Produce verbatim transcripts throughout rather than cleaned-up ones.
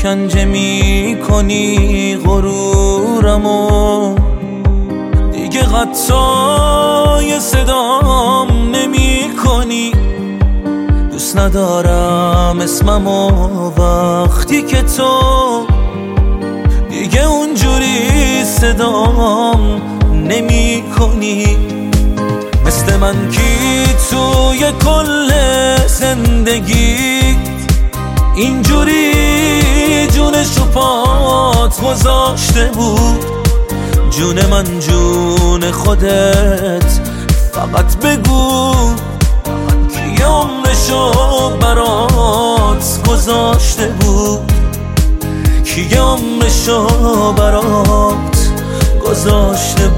شکنجه می کنی غرورمو، دیگه قطعای صدام نمی کنی. دوست ندارم اسممو وقتی که تو دیگه اونجوری صدام نمی کنی. مثل من کی توی کل زندگیت اینجوری جونشو پات گذاشته بود؟ جون من جون خودت، فقط بگو کی عمرشو برات گذاشته بود؟ کی عمرشو برات گذاشته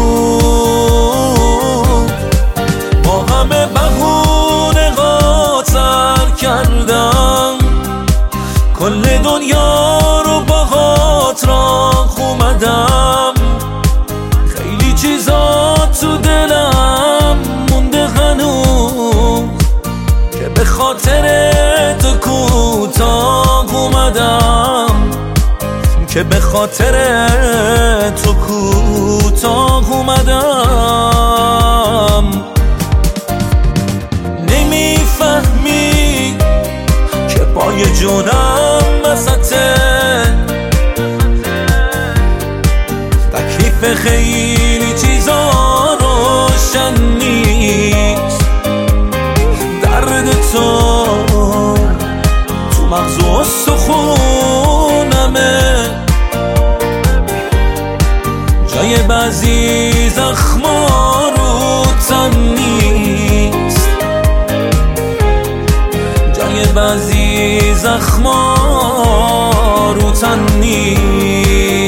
بود؟ با همه بهونه قاطر کردم، کل دنیا رو با خاطر اومدم. خیلی چیزا تو دلم مونده هنوز که به خاطر تو کوتاه اومدم، که به خاطر تو کوتاه اومدم. نمیفهمی که پای جونم وسطه، تکلیف خیلی چیزا روشن نیست. درد تو تو مغز و استخونمه، جای بعضی زخما رو تن نیست. جای بعضی زخما رو تن نیست.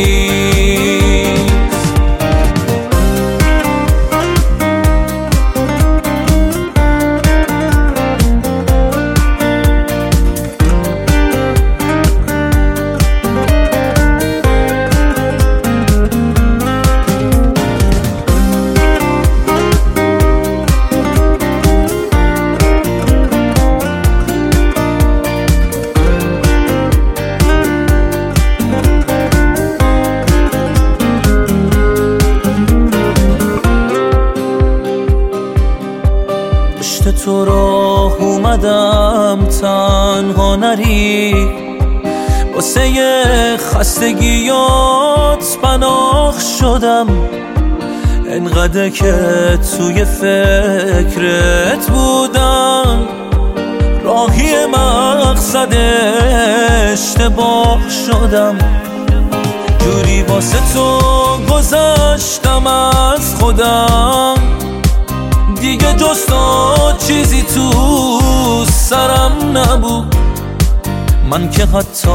تو راه اومدم تنها نری، واسه خستگیات پناه شدم. انقدر که توی فکرت بودم، راهی مقصد اشتباه شدم. جوری واسه تو گذشتم از خودم، دیگه جز تو چیزی تو سرم نبود. من که حتی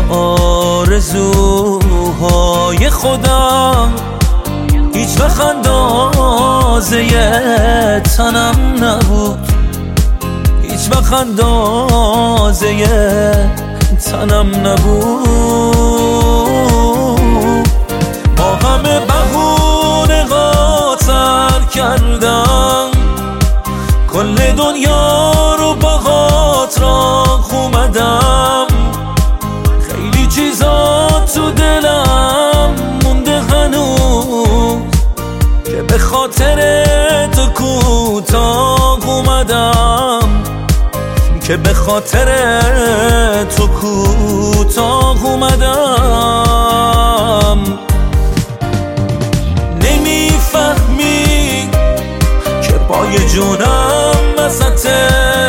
آرزوهای خودم هیچ وقت اندازه تنم نبود. هیچ وقت اندازه تنم نبود. با همه بهونه قاطر کردم، کل دنیا رو با خاطر اومدم. خیلی چیزا تو دلم مونده هنوز که به خاطر تو کوتاه اومدم، که به خاطر تو کوتاه اومدم. نمیفهمی که پای جونم وسطه،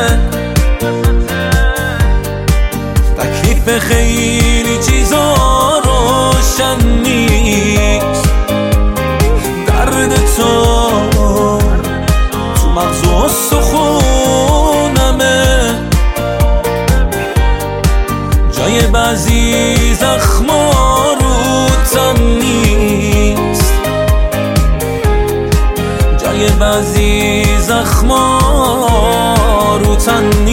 تکلیف خیلی چیزا روشن نیست. درد تو تو مغز و استخونمه، جای بعضی زخما رو تن نیست. جای بعضی زخما رو تن نیست.